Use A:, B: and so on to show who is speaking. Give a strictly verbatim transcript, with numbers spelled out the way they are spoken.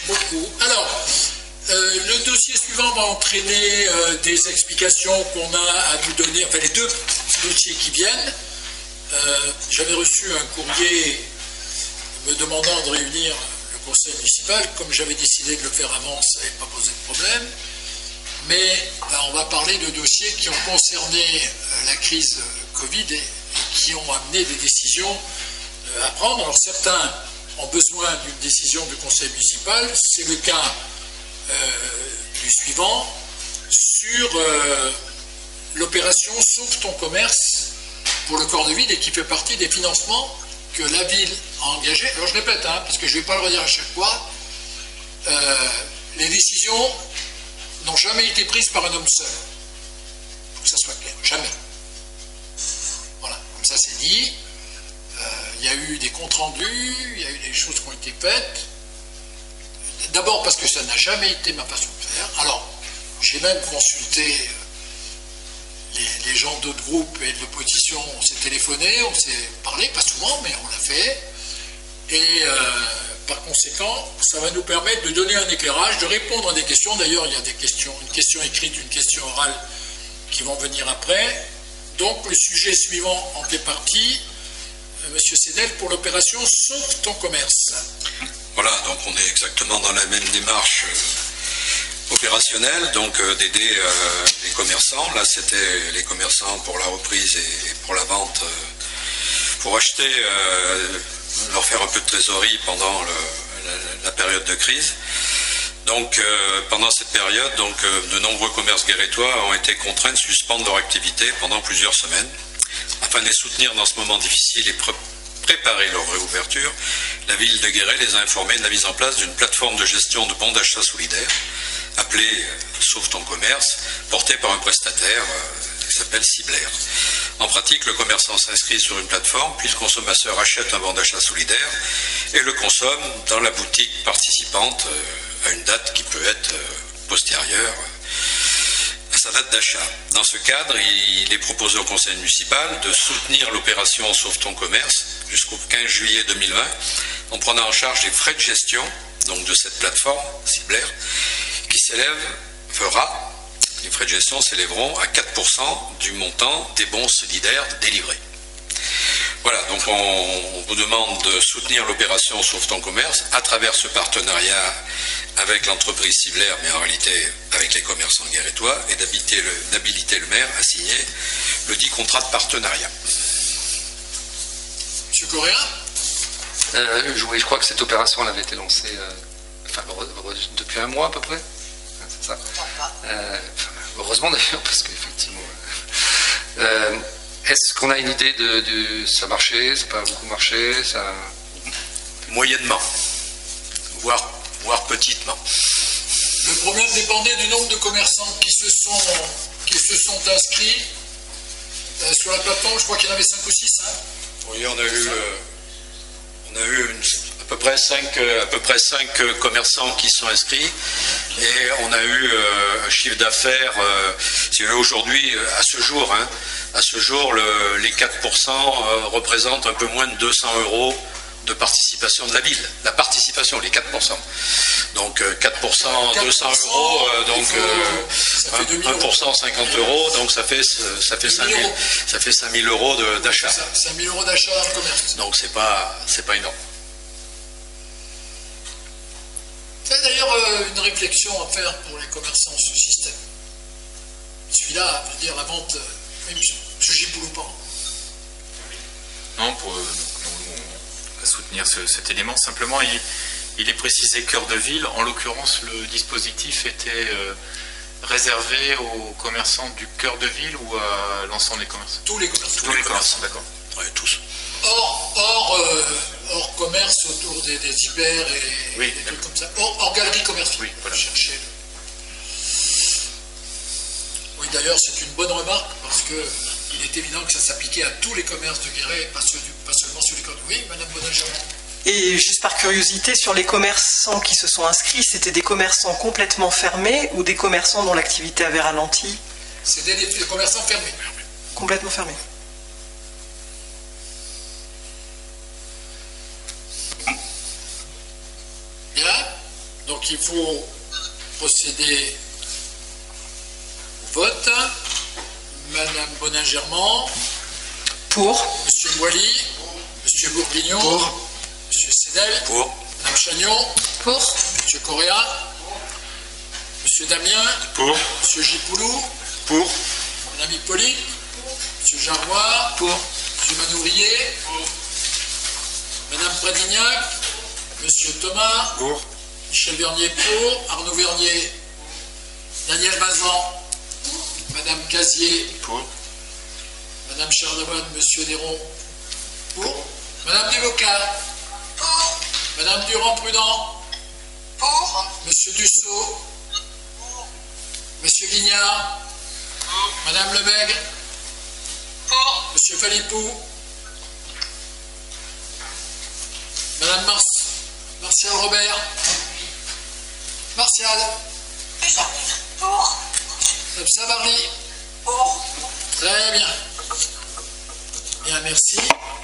A: beaucoup. Alors, euh, le dossier suivant va entraîner euh, des explications qu'on a à nous donner, enfin les deux dossiers qui viennent. Euh, J'avais reçu un courrier me demandant de réunir le conseil municipal. Comme j'avais décidé de le faire avant, ça n'avait pas posé de problème. Mais ben, on va parler de dossiers qui ont concerné euh, la crise euh, Covid et, et qui ont amené des décisions euh, à prendre. Alors certains ont besoin d'une décision du conseil municipal. C'est le cas euh, du suivant sur euh, l'opération Sauve ton commerce pour le corps de ville et qui fait partie des financements que la ville a engagés. Alors je répète, hein, parce que je ne vais pas le redire à chaque fois, euh, les décisions n'ont jamais été prises par un homme seul. Il faut que ça soit clair, jamais. Voilà, comme ça c'est dit. Euh, il y a eu des comptes rendus, il y a eu des choses qui ont été faites. D'abord parce que ça n'a jamais été ma passion de faire. Alors, j'ai même consulté les, les gens d'autres groupes et de l'opposition, on s'est téléphoné, on s'est parlé, pas souvent, mais on l'a fait. Et euh, par conséquent, ça va nous permettre de donner un éclairage, de répondre à des questions. D'ailleurs, il y a des questions, une question écrite, une question orale qui vont venir après. Donc, le sujet suivant en fait partie. Euh, Monsieur Sénel, pour l'opération Sauve ton commerce.
B: Voilà, donc on est exactement dans la même démarche euh, opérationnelle, donc euh, d'aider euh, les commerçants. Là, c'était les commerçants pour la reprise et, et pour la vente, euh, pour acheter, euh, leur faire un peu de trésorerie pendant le, la, la période de crise. Donc, euh, pendant cette période, donc, euh, de nombreux commerces guérétois ont été contraints de suspendre leur activité pendant plusieurs semaines. Afin de les soutenir dans ce moment difficile et pré préparer leur réouverture, la ville de Guéret les a informés de la mise en place d'une plateforme de gestion de bons d'achat solidaires, appelée euh, Sauve ton commerce, portée par un prestataire euh, qui s'appelle Ciblair. En pratique, le commerçant s'inscrit sur une plateforme, puis le consommateur achète un bon d'achat solidaire et le consomme dans la boutique participante euh, à une date qui peut être euh, postérieure à sa date d'achat. Dans ce cadre, il est proposé au conseil municipal de soutenir l'opération Sauve ton commerce jusqu'au quinze juillet deux mille vingt en prenant en charge les frais de gestion donc de cette plateforme Ciblair qui s'élèvera, les frais de gestion s'élèveront à quatre pour cent du montant des bons solidaires délivrés. Voilà, donc on, on vous demande de soutenir l'opération Sauve ton commerce à travers ce partenariat avec l'entreprise Ciblair, mais en réalité avec les commerçants guérétois, et d'habiliter le, d'habiliter le maire à signer le dit contrat de partenariat.
A: Monsieur Correa
C: euh, je, oui, je crois que cette opération elle avait été lancée euh, enfin, depuis un mois à peu près. C'est ça. Euh, enfin, heureusement d'ailleurs, parce qu'effectivement... Euh, Est-ce qu'on a une idée de, de ça a marché, ça n'a pas beaucoup marché, ça...
B: Moyennement, voire, voire petitement.
A: Le problème dépendait du nombre de commerçants qui se sont, qui se sont inscrits euh, sur la plateforme. Je crois qu'il y en avait cinq ou six. Hein.
B: Oui, on a eu, euh, on a eu une, à peu près cinq, à peu près cinq commerçants qui sont inscrits et on a eu euh, un chiffre d'affaires. Euh, si aujourd'hui, à ce jour, hein, à ce jour, le, les quatre pour cent euh, représentent un peu moins de deux cents euros de participation de la ville. La participation, les quatre pour cent. Donc euh, quatre pour cent, deux cents euros, euh, donc euh, un pour cent, cinquante euros, donc ça fait, ça fait cinq mille, ça fait cinq mille euros d'achat.
A: cinq mille euros d'achat dans le commerce.
B: Donc c'est pas, c'est pas énorme.
A: C'est d'ailleurs euh, une réflexion à faire pour les commerçants, ce système. Celui-là, je veux dire, la vente, euh, même ce Gipouloupan.
D: Non, pour euh, nous, soutenir ce, cet élément, simplement, il, il est précisé cœur de ville. En l'occurrence, le dispositif était euh, réservé aux commerçants du cœur de ville ou à l'ensemble des commerçants?
A: Tous les commerçants.
D: Tous, Tous les, les commerçants, d'accord.
B: Oui, tous.
A: Hors, hors, euh, hors commerce autour des, des hyper et
D: oui,
A: des trucs comme ça. Hors, hors galerie commerciale.
D: Oui, voilà.
A: Chercher. Oui, d'ailleurs, c'est une bonne remarque parce que il est évident que ça s'appliquait à tous les commerces de Guéret, pas, ceux du, pas seulement celui du cœur de ville. Oui, Madame Bonin-Germain.
E: Et juste par curiosité, sur les commerçants qui se sont inscrits, c'était des commerçants complètement fermés ou des commerçants dont l'activité avait ralenti?
A: C'était des, des commerçants fermés.
E: Complètement fermés.
A: Bien. Donc il faut procéder au vote. Madame Bonin-Germain.
E: Pour.
A: Monsieur Boilly. Monsieur Bourguignon.
B: Pour.
A: Monsieur Sédel.
B: Pour.
A: Madame Chagnon.
F: Pour.
A: Monsieur Correa. Monsieur Damien.
B: Pour.
A: Monsieur Gipoulou.
B: Pour.
A: Madame Hippolyte. Monsieur Jarrois.
B: Pour.
A: Monsieur Manouvrier. Madame Pradignac. Monsieur Thomas.
B: Pour.
A: Michel Vernier pour. Arnaud Vernier. Daniel Bazan. Madame Casier.
B: Pour.
A: Madame Chardonnay. Monsieur Néron. Pour. Madame Dubocal.
F: Pour.
A: Madame Durand-Prudent.
F: Pour.
A: Monsieur Dussault. Monsieur Guignard. Madame Lemègre.
F: Pour.
A: Monsieur Phalippou. Madame Mars Martial Robert. Martial.
F: Pour.
A: Madame Savary.
F: Pour.
A: Très bien. Bien, merci.